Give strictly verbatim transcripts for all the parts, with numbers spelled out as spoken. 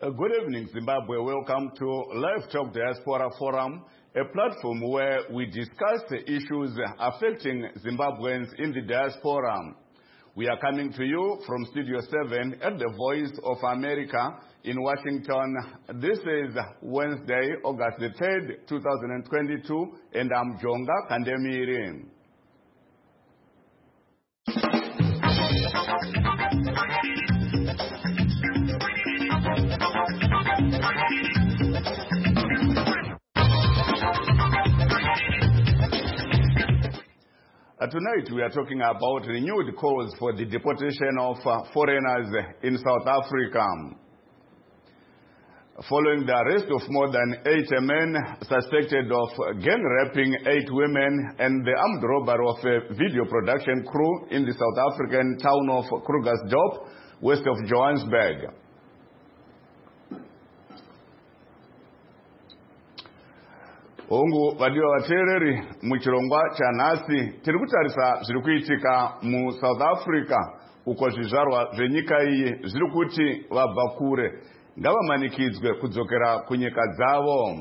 Uh, good evening, Zimbabwe. Welcome to Live Talk Diaspora Forum, a platform where we discuss the issues affecting Zimbabweans in the diaspora. We are coming to you from Studio seven at the Voice of America in Washington. This is Wednesday, August the third, two thousand twenty-two, and I'm Jonga Kandemiri. Uh, tonight we are talking about renewed calls for the deportation of uh, foreigners in South Africa. Following the arrest of more than eighty men suspected of gang raping eight women and the armed robbery of a video production crew in the South African town of Krugersdorp, west of Johannesburg. Ongu vadiwa vateereri muchirongwa chanhasi tiri kutarisa zviri kuitika mu South Africa uko zvizvarwa zvenyika iyi zviri kuti vabva kure ngavamanikidzwe kudzokera kunyika dzavo.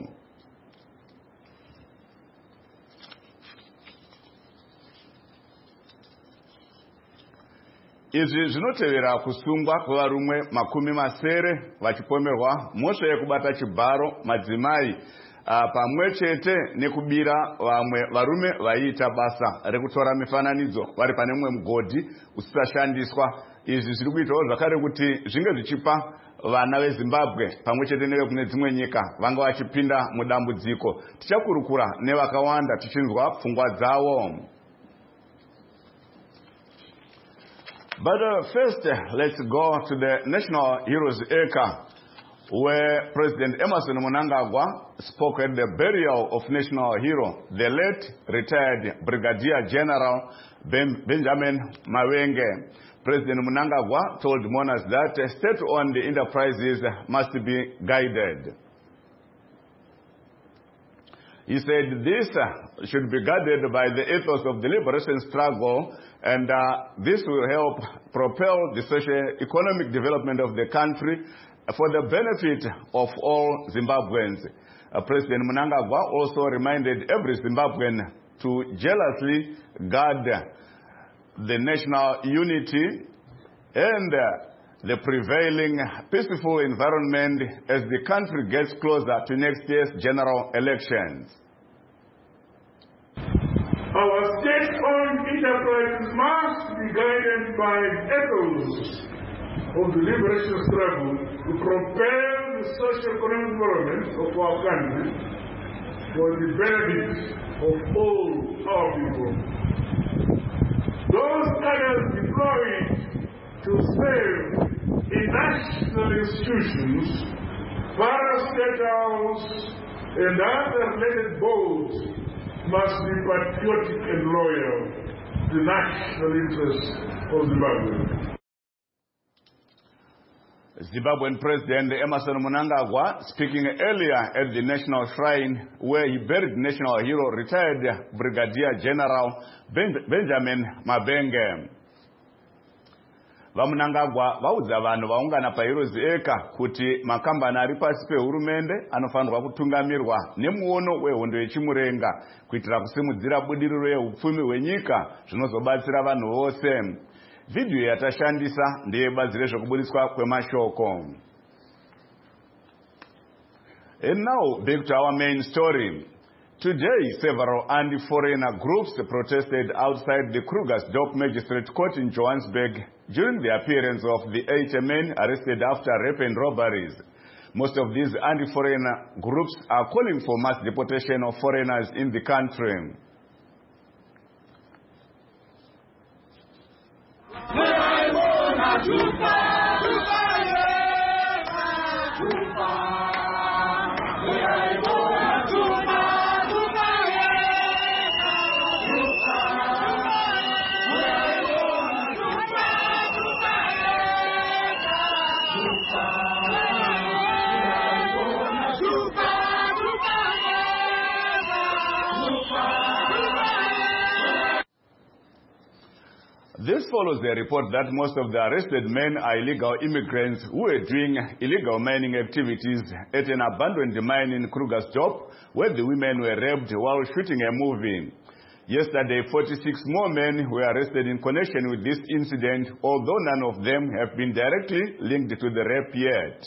Izvi zvinotevera kusungwa kwevarume makumi masere vachipomerwa mhosva yekubata chibharo madzimai pamwe chete nekubira vamwe varume vaiita basa rekutora mifananidzo vari pane mumwe mugodhi usisashandiswa. Izvi zviri kuitawo zvakare kuti zvinge zvichipa vana veZimbabwe pamwe chete nevekune dzimwe nyika vanga vachipinda mudambudziko. Tichakurukura nevakawanda tichinzwa pfungwa dzavo. But uh, first, uh, let's go to the National Heroes Acre, where President Emmerson Mnangagwa spoke at the burial of national hero, the late retired Brigadier General ben Benjamin Mawenge. President Mnangagwa told mourners that state-owned enterprises must be guided. He said this uh, should be guided by the ethos of the liberation struggle, and uh, this will help propel the socio-economic development of the country for the benefit of all Zimbabweans. Uh, President Mnangagwa also reminded every Zimbabwean to jealously guard the national unity and uh, the prevailing peaceful environment as the country gets closer to next year's general elections. Our state-owned enterprises must be guided by ethos of the liberation struggle to propel the socio-economic development of our country for the benefit of all our people. Those cadres deployed to save in national institutions, parastatals, and other related boards must be patriotic and loyal to the national interests of Zimbabwe. Zimbabwean President Emmerson Mnangagwa speaking earlier at the National Shrine where he buried national hero retired Brigadier General ben Benjamin Mawenge. VaMnangagwa vaudza vanhu vaungana paHeroes Acre kuti makambani ari pasi pehurumende anofanirwa kutungamirwa nemuono wehondo yechimurenga kuitira kusimudzira budiriro yeupfumi hwenyika zvinozobatsira vanhu vose. Video yatashandisa ndeyebazi rezvekubudiswa kwemashoko. And now back to our main story. Today, several anti-foreigner groups protested outside the Krugersdorp Magistrate Court in Johannesburg during the appearance of the eight men arrested after rape and robberies. Most of these anti-foreigner groups are calling for mass deportation of foreigners in the country. This follows the report that most of the arrested men are illegal immigrants who were doing illegal mining activities at an abandoned mine in Krugersdorp, where the women were raped while shooting a movie. Yesterday, forty-six more men were arrested in connection with this incident, although none of them have been directly linked to the rape yet.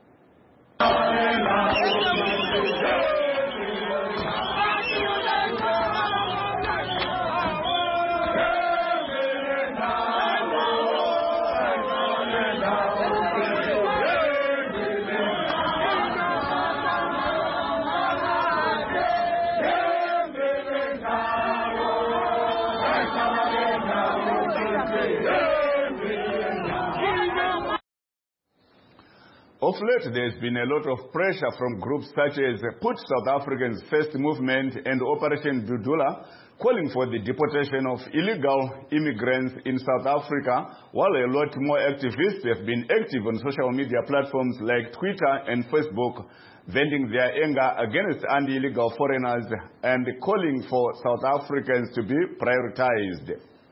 Of late, there's been a lot of pressure from groups such as Put South Africans First Movement and Operation Dudula, calling for the deportation of illegal immigrants in South Africa, while a lot more activists have been active on social media platforms like Twitter and Facebook, venting their anger against anti-illegal foreigners and calling for South Africans to be prioritized.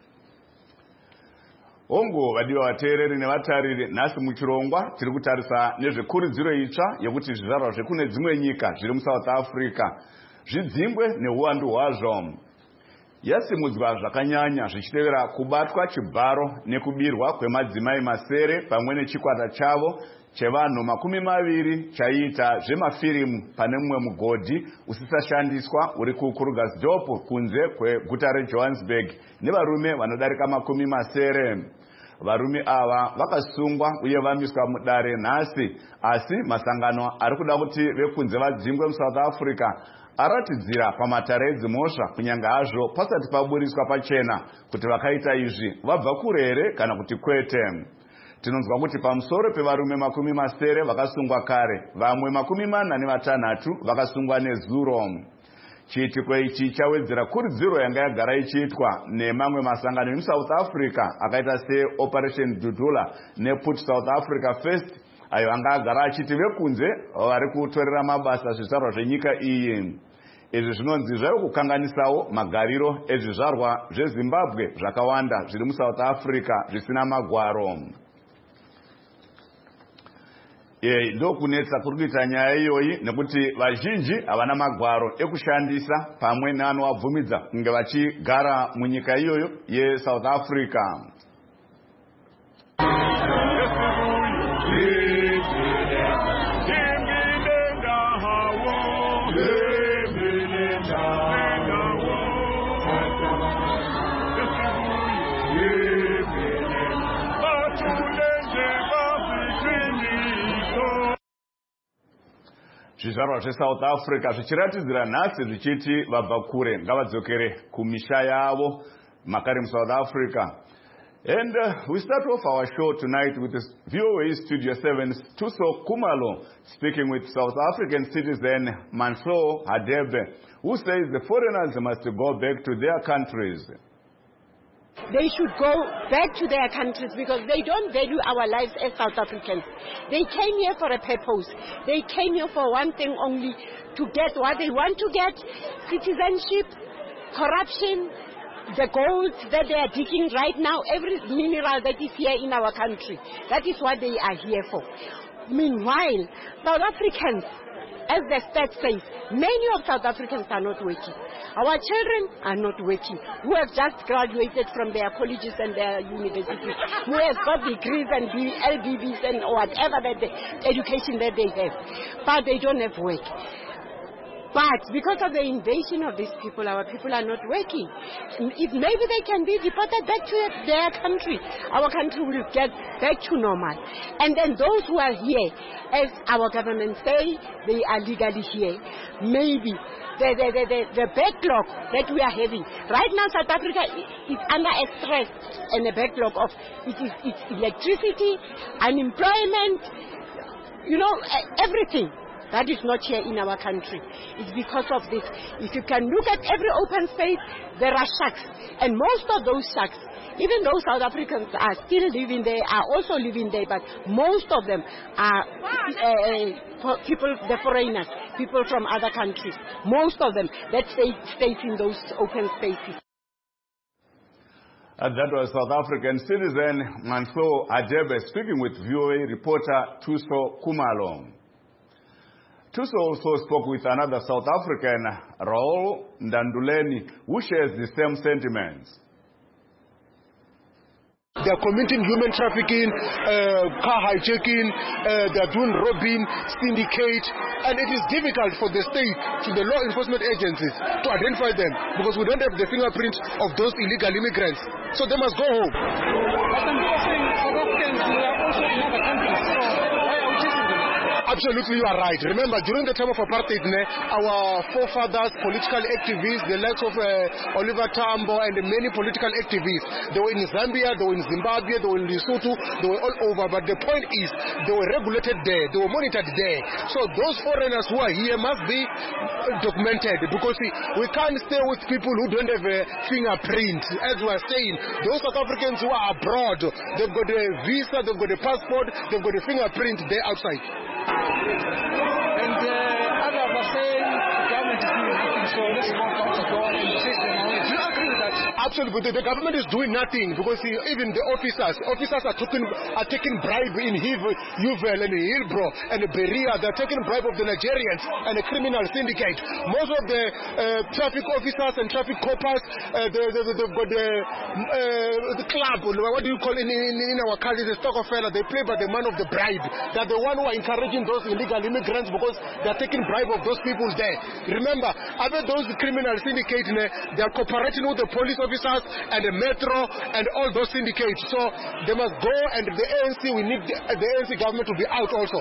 Ongo vadiwa vateereri nevatariri nhasi muchirongwa tiri kutarisa nezvekurudziro itsva yekuti zvizvarwa zvekune dzimwe nyika zviri muSouth Africa zvidzimbwe neuwandu hwazvo. Yasimudzwa zvakanyanya zvichitevera kubatwa chibharo nekubirwa kwemadzimai masere pamwe nechikwata chavo chevanhu makumi maviri chaiita zvemafirimu pane mumwe mugodhi usisashandiswa uri kuKrugersdorp kunze kweguta reJohannesburg nevarume vanodarika makumi masere. Varume ava vakasungwa uye vamiswa mudare nhasi, asi masangano ari kuda kuti vekunze vadzingwe muSouth Africa aratidzira pamatare edzimhosva kunyange hazvo pasati paburiswa pachena kuti vakaita izvi vabva kure here kana kuti kwete. Tinonzwa kuti pamusoro pevarume makumi masere vakasungwa kare, vamwe makumi mana nevatanhatu vakasungwa nezuro. Chiitiko ichi chawedzera kurudziro yanga yagara ichiitwa nemamwe masangano emuSouth Africa akaita seOperation Dudula nePut South Africa First, ayo anga agara achiti vekunze vari kutorera mabasa zvizvarwa zvenyika iyi. Izvi zvinonzi zvave kukanganisawo magariro ezvizvarwa zveZimbabwe zvakawanda zviri muSouth Africa zvisina magwaro. E, ndo kunetsa kuri kuita nyaya iyoyi nekuti vazhinji havana magwaro ekushandisa pamwe neanovabvumidza kunge vachigara munyika iyoyo yeSouth Africa. Zvizvarwa zveSouth Africa zvichiratidzira nhasi zvichiti vabva kure ngavadzokere kumisha yavo makare muSouth Africa. And uh, we start off our show tonight with V O A Studio seven's Tuso Kumalo speaking with South African citizen Manso Hadebe, who says the foreigners must go back to their countries. They should go back to their countries because they don't value our lives as South Africans. They came here for a purpose. They came here for one thing only, to get what they want to get: citizenship, corruption, the gold that they are digging right now, every mineral that is here in our country. That is what they are here for. Meanwhile, South Africans, as the stat says, many of South Africans are not working. Our children are not working, who have just graduated from their colleges and their universities, who have got degrees and L B Bs and whatever that the education that they have, but they don't have work. But because of the invasion of these people, our people are not working. If maybe they can be deported back to their country, our country will get back to normal. And then those who are here, as our government say, they are legally here, maybe the, the, the, the, the backlog that we are having. Right now, South Africa is under a stress and a backlog of it is it's electricity, unemployment, you know, everything. That is not here in our country. It's because of this. If you can look at every open space, there are shacks. And most of those shacks, even though South Africans are still living there, are also living there, but most of them are uh, people, the foreigners, people from other countries. Most of them that stay, stay in those open spaces. And that was South African citizen Manso Adebe speaking with V O A reporter Tuso Kumalo. Tuso also spoke with another South African, Raul Ndanduleni, who shares the same sentiments. They are committing human trafficking, uh, car hijacking, uh, they are doing robbing, syndicate, and it is difficult for the state, to the law enforcement agencies, to identify them because we don't have the fingerprints of those illegal immigrants. So they must go home. But some people are saying South Africans who are also in other countries, so why are we chasing them? Absolutely, you are right. Remember, during the time of apartheid, our forefathers, political activists, the likes of uh, Oliver Tambo and many political activists, they were in Zambia, they were in Zimbabwe, they were in Lesotho, they were all over. But the point is, they were regulated there, they were monitored there. So those foreigners who are here must be documented, because see, we can't stay with people who don't have a fingerprint. As we are saying, those South Africans who are abroad, they've got a visa, they've got a passport, they've got a fingerprint there outside. And uh, others are saying the government is doing nothing, so let's not go to God and chase them away. Do you agree with that? Absolutely, the government is doing nothing because see, even the officers, officers are taking are taking bribe in Yuvel and Hillbrow and Berea. They're taking bribe of the Nigerians and the criminal syndicate. Most of the uh, traffic officers and traffic coppers, uh, they, they, they've got the, uh, the club. What do you call it in, in, in our country? The Stokefella. They play by the man of the bribe. They're the one who are encouraging those illegal immigrants because they're taking bribe of those people there. Remember, other those criminal syndicates, they're cooperating with the police officers and the metro and all those syndicates. So they must go, and the A N C, we need the, the A N C government to be out also.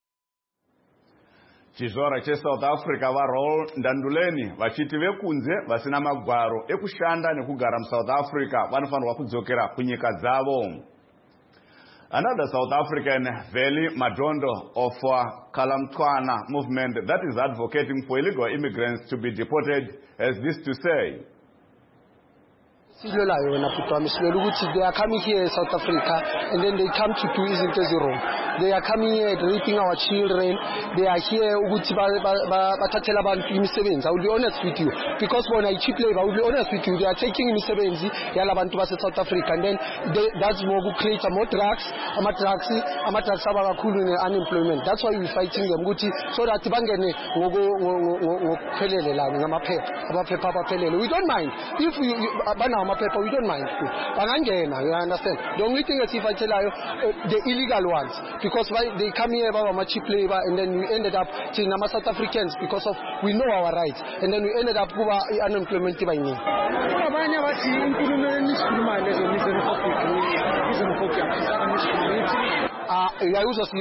Chizora che South Africa va Raul Ndanduleni vachiti vekunze vasina magwaro ekushanda nekugara mu South Africa vanofanirwa kudzokera kunyika dzavo. Another South African, Veli Madondo of uh, Kalamtwana movement that is advocating for illegal immigrants to be deported, has this to say. They are coming here in South Africa and then they come to do isn't wrong. They are coming here raping our children. They are here. I will be honest with you. Because when I cheap labor, I will be honest with you. They are taking me seventy South Africa, and then they, that's more who create more drugs, more drugs, more drugs unemployment. That's why we're fighting them. So that we don't mind. If we paper, we don't mind. You understand? The only thing is if I tell you uh, the illegal ones, because why they come here about cheap labor, and then we ended up changing our South Africans because of we know our rights, and then we ended up with unemployment by me. Uh, I was just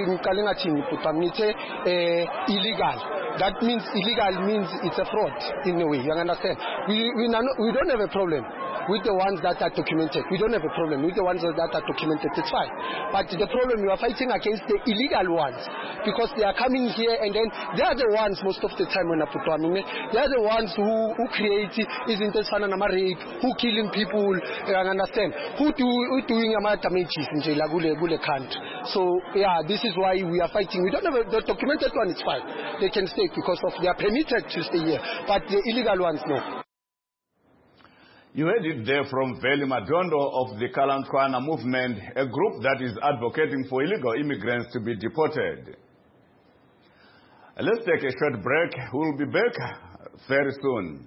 illegal. That means illegal means it's a fraud in a way. You understand? We we, not, we don't have a problem with the ones that are documented. We don't have a problem with the ones that are documented. It's fine. But the problem we are fighting against the illegal ones because they are coming here and then they are the ones most of the time when I put them in, they are the ones who who create isn't it rape, who killing people. You understand? Who do who doing damages in jail gule country. So yeah, this is why we are fighting. We don't have a, the documented one. It's fine. They can stay because of they are permitted to stay here, but the illegal ones no. You heard it there from Veli Madondo of the Kalamtwana movement, a group that is advocating for illegal immigrants to be deported. Let's take a short break. We'll be back very soon.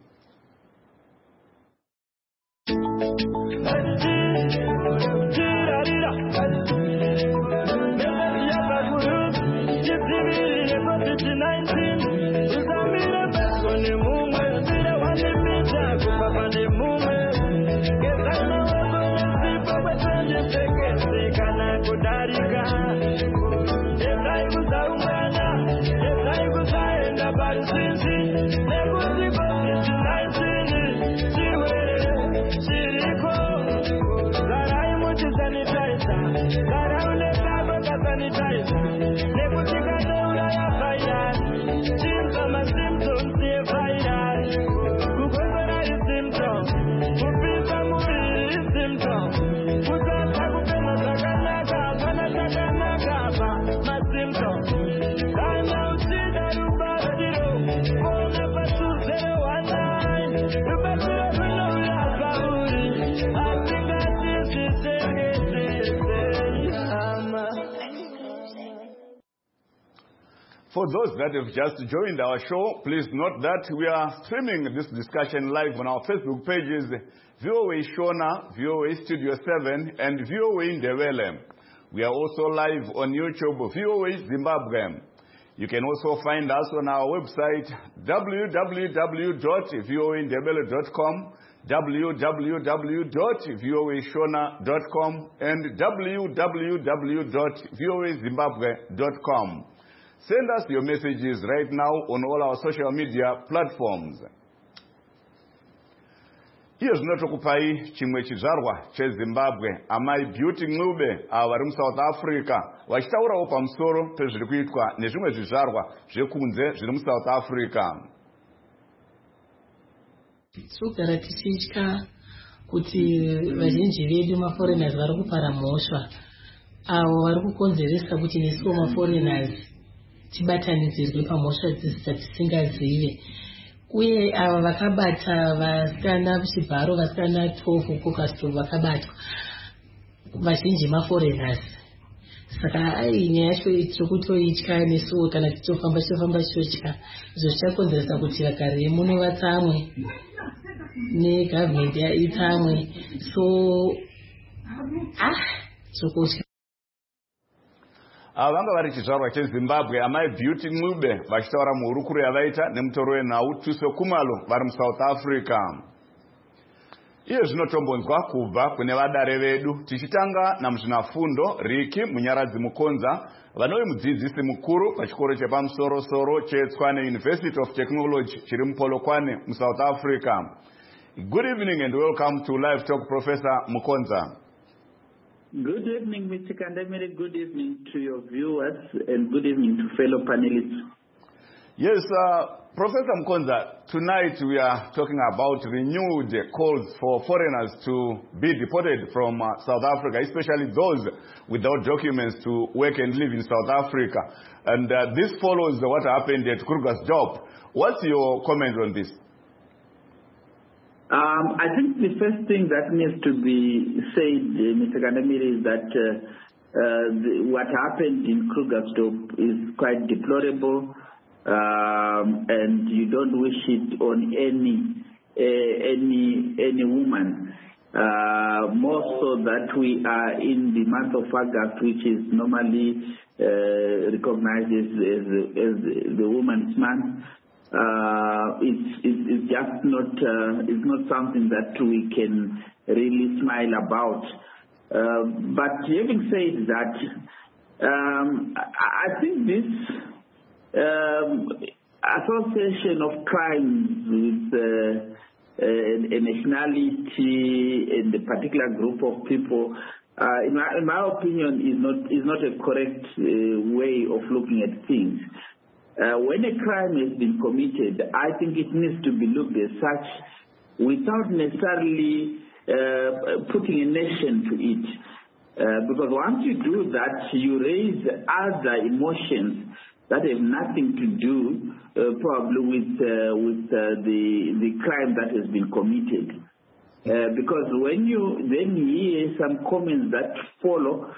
Never For those that have just joined our show, please note that we are streaming this discussion live on our Facebook pages, V O A Shona, V O A Studio seven, and V O A Ndebele. We are also live on YouTube, V O A Zimbabwe. You can also find us on our website, w w w dot v o a ndebele dot com, w w w dot v o a shona dot com, and w w w dot v o a zimbabwe dot com. Send us your messages right now on all our social media platforms. Iye zvinotokupai chimwe chizvarwa cheZimbabwe, amai Beauty Ncube avo vari muSouth Africa vachitaurawo pamusoro pezviri kuitwa nezvimwe zvizvarwa zvekunze zviri muSouth Africa. Sogara tichitya kuti vazhinji vedu maforeigners vari kupara mhosva, avo vari kukonzeresa kuti nesuwo maforeigners tibatanidzirwe pamhosva dzatisingazive. Uye ava vakabata vasikana chibharo vasikana twelve Krugersdorp vakabatwa vazhinji maforeigners. Saka ai nyaya yacho tikutoitya nesuwo kana tichofamba tichofamba tichotya. Izvo zvichakonzeresa kuti vagari muno vatsamwe negovernment itsamwe. So ah chokotya. Ava vanga vari chizvarwa cheZimbabwe, amai Beauty Ncube vachitaura muhurukuro yavaita nemutoro wenhau Thuso Khumalo vari muSouth Africa. Iye zvinotombonzwa kubva kune vadare vedu, tichitanga namuzvinafundo Riki Munyaradzi Mukonza, vanove mudzidzisi mukuru pachikoro chepamusoro-soro cheTshwane University of Technology chiri muPolokwane muSouth Africa. Good evening and welcome to Live Talk, Professor Mukonza. Good evening, Mister Kandemire. Good evening to your viewers and good evening to fellow panelists. Yes, uh, Professor Mukonza, tonight we are talking about renewed calls for foreigners to be deported from uh, South Africa, especially those without documents to work and live in South Africa. And uh, this follows what happened at Krugersdorp. What's your comment on this? Um, I think the first thing that needs to be said, uh, Mister Kandemire, is that uh, uh, the, what happened in Krugersdorp is quite deplorable, um, and you don't wish it on any uh, any any woman. Uh, more so that we are in the month of August, which is normally uh, recognized as, as, as the Women's Month. Uh, it's, it's, it's just not uh, it's not something that we can really smile about. Uh, but having said that, um, I think this um, association of crimes with uh, a, a nationality and a particular group of people, uh, in, my, in my opinion, is not is not a correct uh, way of looking at things. Uh, when a crime has been committed, I think it needs to be looked at such without necessarily uh, putting a nation to it. Uh, because once you do that, you raise other emotions that have nothing to do uh, probably with, uh, with uh, the, the crime that has been committed. Uh, because when you then hear some comments that follow,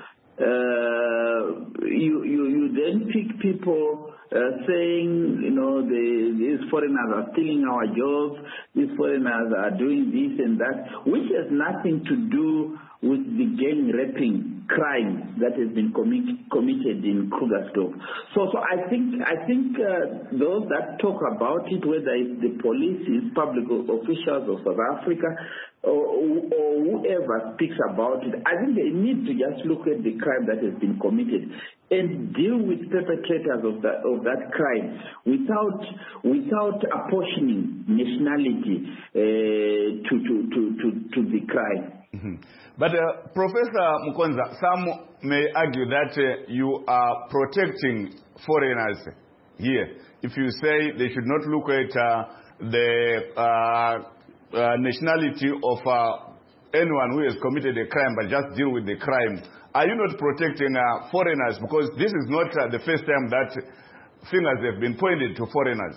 uh, you, you, you then pick people Uh, saying, you know, the, these foreigners are stealing our jobs, these foreigners are doing this and that, which has nothing to do with the gang raping crime that has been commit, committed in Krugersdorp. So, so I think, I think uh, those that talk about it, whether it's the police, it's public officials of South Africa, or, or whoever speaks about it, I think they need to just look at the crime that has been committed and deal with perpetrators of that of that crime without without apportioning nationality uh, to, to to to to the crime. Mm-hmm. But uh, Professor Mukonza, some may argue that uh, you are protecting foreigners here. If you say they should not look at uh, the uh, uh, nationality of uh, anyone who has committed a crime, but just deal with the crime. Are you not protecting uh, foreigners? Because this is not uh, the first time that fingers have been pointed to foreigners.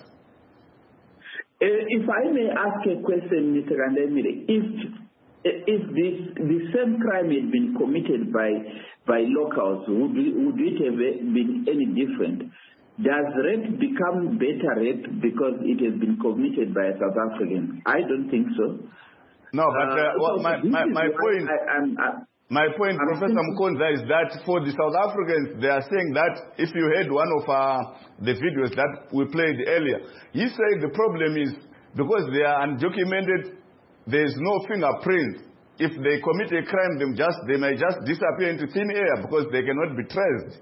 Uh, if I may ask a question, Mister Kandemire, if if this the same crime had been committed by by locals, would would it have been any different? does rape become better rape because it has been committed by a South African? I don't think so. No, but uh, uh, well, so my, my, my point, I, I'm, I'm, my point, I'm Professor Mukonza, is that for the South Africans, they are saying that if you heard one of uh, the videos that we played earlier, he said the problem is because they are undocumented, there is no fingerprint. If they commit a crime, them just they may just disappear into thin air because they cannot be traced.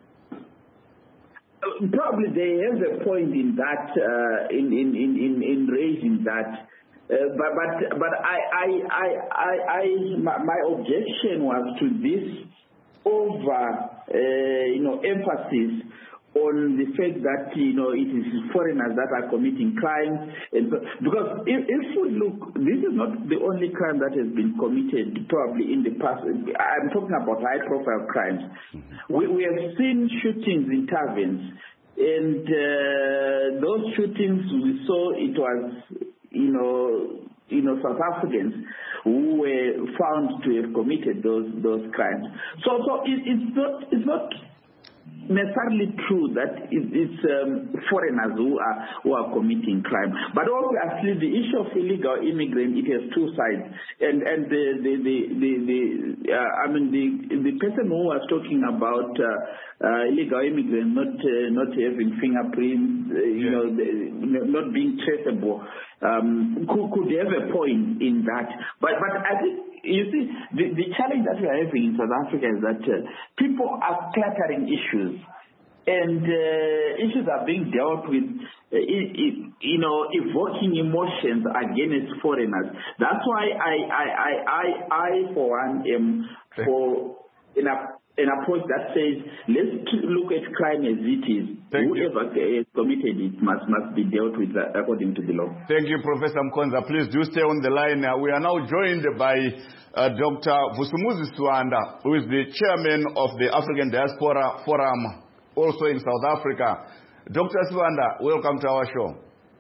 Probably they have a point in that, uh, in, in, in, in raising that. Uh, but but but I I I I, I my, my objection was to this over uh, you know emphasis on the fact that you know it is foreigners that are committing crimes, and because if, if we look, this is not the only crime that has been committed probably in the past. I'm talking about high-profile crimes. We we have seen shootings in taverns, and uh, those shootings we saw it was. You know, you know, South Africans who were found to have committed those those crimes. So, so it, it's not it's not necessarily true that it, it's um, foreigners who are who are committing crime. But obviously, the issue of illegal immigrant, it has two sides. And and the the the, the, the uh, I mean the the person who was talking about uh, uh, illegal immigrant not uh, not having fingerprints, uh, you yeah. know, the, not being traceable. Um, could, could have a point in that. But but I think, you see, the, the challenge that we are having in South Africa is that uh, people are cluttering issues. And uh, issues are being dealt with, uh, it, it, you know, evoking emotions against foreigners. That's why I, I, I, I, I for one, am for in a an approach that says, let's look at crime as it is. Thank Whoever you. has committed it must must be dealt with uh, according to the law. Thank you, Professor Mukonza. Please do stay on the line. Uh, we are now joined by uh, Doctor Vusumuzi Siwanda, who is the chairman of the African Diaspora Forum, also in South Africa. Doctor Siwanda, welcome to our show.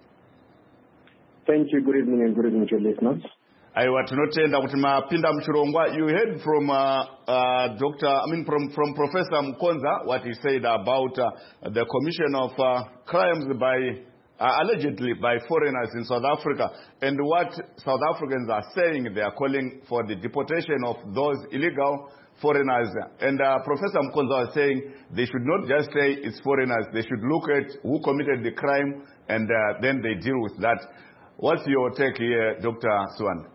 Thank you. Good evening and good evening to your listeners. Aiwa tinotenda kuti mapinda muchirongwa. You heard from uh, uh, Doctor I mean from from Professor Mukonza what he said about uh, the commission of uh, crimes by uh, allegedly by foreigners in South Africa, and what South Africans are saying. They are calling for the deportation of those illegal foreigners. And uh, Professor Mukonza was saying they should not just say it's foreigners. They should look at who committed the crime and uh, then they deal with that. What's your take here, Doctor Siwanda?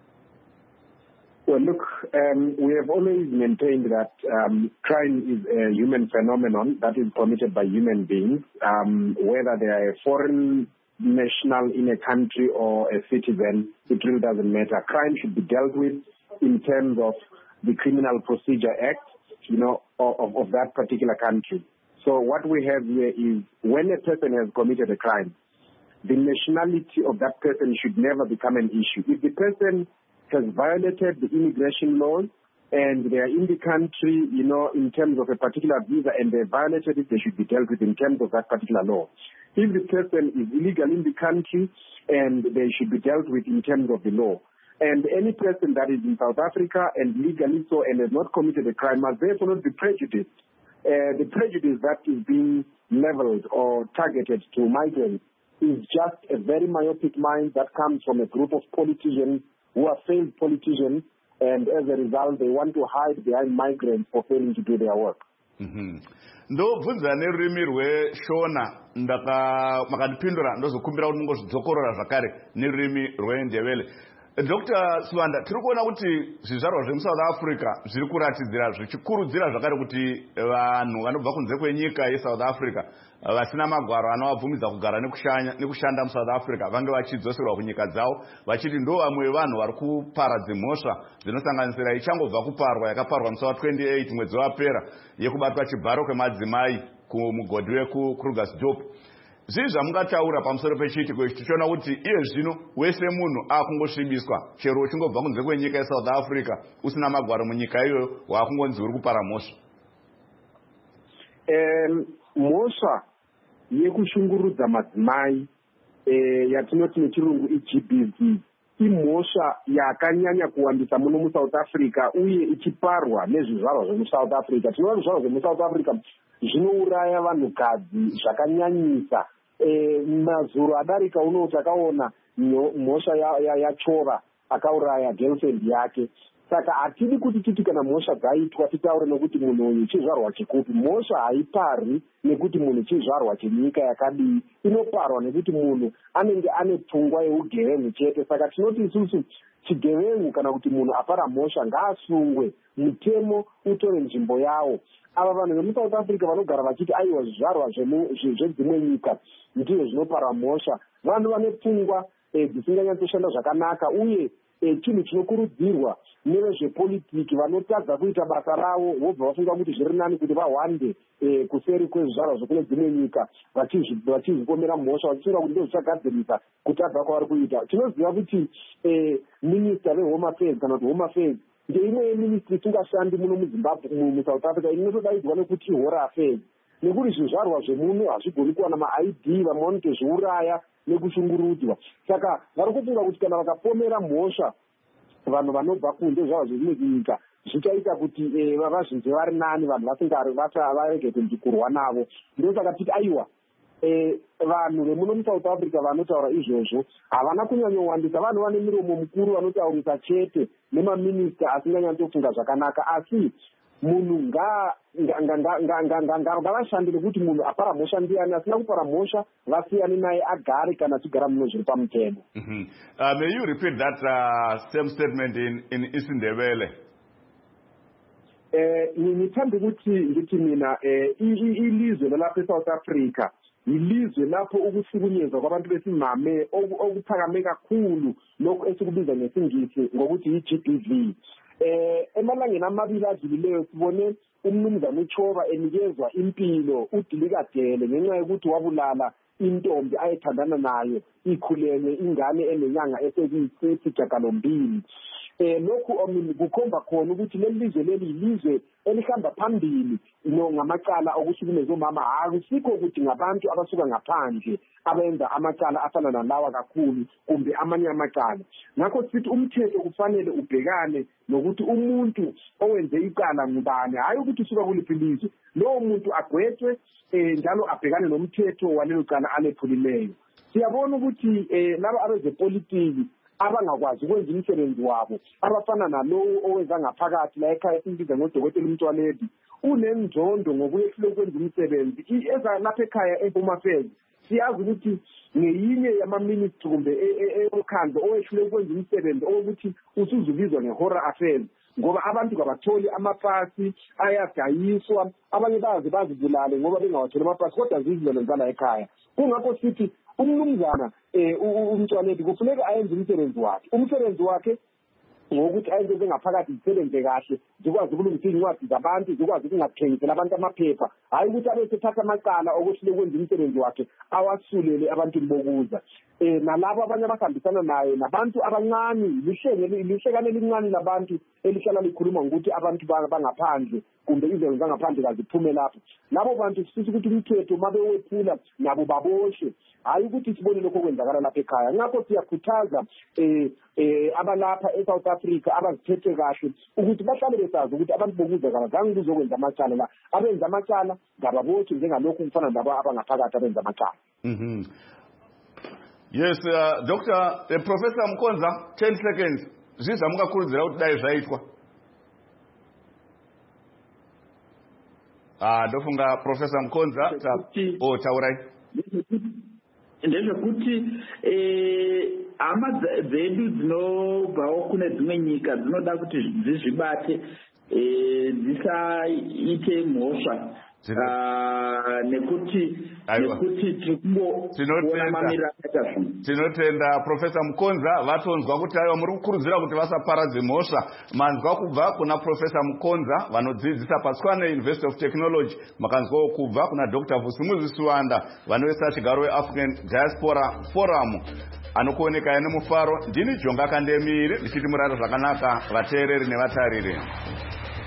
Well, look, um, we have always maintained that um, crime is a human phenomenon that is committed by human beings, um, whether they are a foreign national in a country or a citizen, it really doesn't matter. Crime should be dealt with in terms of the Criminal Procedure Act, you know, of, of that particular country. So what we have here is when a person has committed a crime, the nationality of that person should never become an issue. If the person has violated the immigration laws and they are in the country, you know, in terms of a particular visa and they violated it, they should be dealt with in terms of that particular law. If the person is illegal in the country, and they should be dealt with in terms of the law. And any person that is in South Africa and legally so and has not committed a crime must therefore not be prejudiced. Uh, the prejudice that is being leveled or targeted to migrants is just a very myopic mind that comes from a group of politicians who are failed politicians, and as a result, they want to hide behind migrants for failing to do their work. ndobvunza nerurimi rweshona ndaka makandipindura ndozokumbira kuti mungozvidzokorora zvakare nerurimi rwendebele. Doctor Siwanda, tiri kuona kuti zvizvarwa zvemuSouth Africa zviri kuratidzira zvichikurudzira zvakare kuti vanhu vanobva kunze kwenyika yeSouth Africa vasina magwaro anovabvumidza kugara nekushanda muSouth Africa vange vachidzoserwa kunyika dzavo, vachiti ndo vamwe vevanhu vari kuparadza mhosva dzinosanganisira ichangobva kuparwa yakaparwa musi wa28 mwedzi wapera yekubatwa chibharo kwemadzimai kumugodhi wekuKrugersdorp. Zvii zvamungataura pamusoro pechiitiko ichi tichiona kuti iye zvino wese munhu akungosvibiswa chero uchingobva kunze kwenyika yeSouth Africa usina magwaro munyika iyoyo waakungonzi uri kupara mhosva? Um, mhosva yekushungurudza madzimai eh, yatinoti nechirungu i-G B V imhosva yakanyanya kuwandisa muno muSouth Africa uye ichiparwa nezvizvarwa zvemuSouth Africa. Tinova zvizvarwa zvemuSouth Africa zvinouraya vanhukadzi zvakanyanyisa. E, mazuro adarika uno takaona mhosva yachova ya, ya akauraya girlfriend yake. Saka hatidi kuti titi kana mhosva dzaitwa titaure nekuti munhu uyu chizvarwa chikupi. Mhosva haiparwi nekuti munhu chizvarwa chenyika yakadii, inoparwa nekuti munhu anenge ane pfungwa yeugevengu chete. Saka tinoti isusu chigevengu kana kuti munhu apara mhosva ngaasungwe, mutemo utore nzvimbo yawo. Ava vanhu vemuSouth Africa vanogara vachiti aiwa zvizvarwa zvedzimwe nyika ndizvo zvinoparwa mhosva, vanhu vane pfungwa dzisinganyatsoshanda zvakanaka, uye chinhu chinokurudzirwa nevezvepolitiki vanotadza kuita basa ravo vobva vafunga kuti zviri nani kuti vahwande kuseri kwezvizvarwa zvekune dzimwe nyika vachizvipomera mhosva vachifunga kuti ndozvichagadzirisa kutadza kwavari kuita. Tinoziva kuti minista vehome affairs kana kuti home affairs ndeimwe yeministry isingashandi muno muZimbabwe muSouth Africa inotodaidzwa nekuti home affairs, nekuti zvizvarwa zvemuno hazvigoni kuwana ma-I D, vamwe vanotozviuraya nekushungurudzwa. Saka vari kufunga kuti kana vakapomera mhosva vanhu vanobva kunze zvavo zvimwe nyika zvichaita kuti vazvinze vari nani, vanhu varege kunzikurwa navo. Ndosaka titi aiwa vanhu vemuno muSouth Africa vanotaura izvozvo havana kunyanyowandisa. Vanhu vane miromo mukuru vanotaurisa chete nemaminista asinganyatsofunga zvakanaka, asi munhu ngavashande nekuti munhu apara mhosva ndiani, asina kupara mhosva vasiyane naye agare kana achigara muno zviri pamutemo. Mm-hmm. uh, may you repeat that uh, same statement in, in isiNdebele? Eh, ngithanda ukuthi ngithi mina ilizwe lalapha eSouth Africa ilizwe lapho ukuhlukunyezwa kwabantu besimame okuphakame kakhulu, lokho esikubiza ngesingisi ngokuthi yi-G B V. Eh emalangeni amabili adlulileyo sibone umnumzana uChova enikezwa impilo uDilikadele ngenxa yokuthi wabulala intombi ayethandana nayo ikhulelwe ingane enenyanga esiyisithiyagalombili. Eh lokhu kukhomba khona ukuthi leli lizwe leli ilizwe elihamba phambili no ngamacala okuhlukumeza omama, akusikho ukuthi ngabantu abasuka ngaphandle abenza amacala afana nalawa kakhulu kumbe amanye amacala. Ngakho sithi umthetho kufanele ubhekane nokuthi umuntu owenze icala ngubani, hayi ukuthi usuka kuliphi ilizwe. Lowo muntu agwetshwe njalo abhekane nomthetho walelo cala alephulileyo. Siyabona ukuthi laba abezepolitiki abangakwazi ukwenza umsebenzi wabo abafana nalowo owenza ngaphakathi la ekhaya simbiza ngodokotela uMntwanedi unenzondo ngokuyehlula ukwenza umsebenzi eza lapha ekhaya eHome Affairs. Siyazi ukuthi ngeyinye yama-ministry kumbe emkhandlo owehlule ukwenza umsebenzi owokuthi usuzubizwa nge-Home Affairs, ngoba abantu kabatholi amapasi ayadayiswa, abanye bazi bazibulale ngoba bengawatholi amapasi kodwa zizilelo zala ekhaya. Kungakho sithi umnumzana uMntwanedi kufuneka ayenze umsebenzi wakhe umsebenzi wakhe ngokuthi ayenze ngaphakathi zisebenze kahle, zikwazi ukulungisa incwadi zabantu, zikwazi ukungathengisela abantu amaphepha, hayi ukuthi abe sethatha amacala okuhlule ukwenza umsebenzi wakhe awasulele abantu bokuza. Eh nalabo abanye abahambisana naye nabantu abancane, lihlenge lihlekane lincane labantu elihlala likhuluma ngokuthi abantu bangaphandle kumbe izinto zangaphandle kaziphume lapho. Labo bantu sifisa ukuthi umthetho mabe wephula nabo baboshwe, hayi ukuthi sibone lokho kwenzakala lapha ekhaya. Ngakho siyakhuthaza eh eh abalapha eSouth Africa abaziphethe kahle ukuthi bahlale besazi ukuthi abantu bokuza kabazange kuzokwenza amacala la, abenza amacala ngababoshwe njengalokho kufana nabo abangaphakathi abenza amacala. Mhm. Yes, uh, Doctor uh, Professor Mkonza, ten seconds. Ziza mukakurudzira kuti dai zvaitwa. Ah, ndofunga Professor Mkonza ta oh taurai. Ndezvekuti eh hama dzedu dzinobvawo kune dzimwe nyika dzinoda kuti dzizvibate eh dzisaite mhosva nekuti nekuti tikuona mamira akaita. Tinotenda Professor Mkonza vatonzwa kuti ayo muri kukurudzira kuti vasaparadze mhosva. Manzwa kubva kuna Professor Mkonza vanodzidzisa paTshwane University of Technology, makanzwawo kubva kuna Doctor Vusumuzi Suwanda vanoisa chigaro weAfrican Diaspora Forum anokuoneka ine mufaro. Ndini Jonga Kandemire ndichiti murara zvakanaka vateereri nevatariri.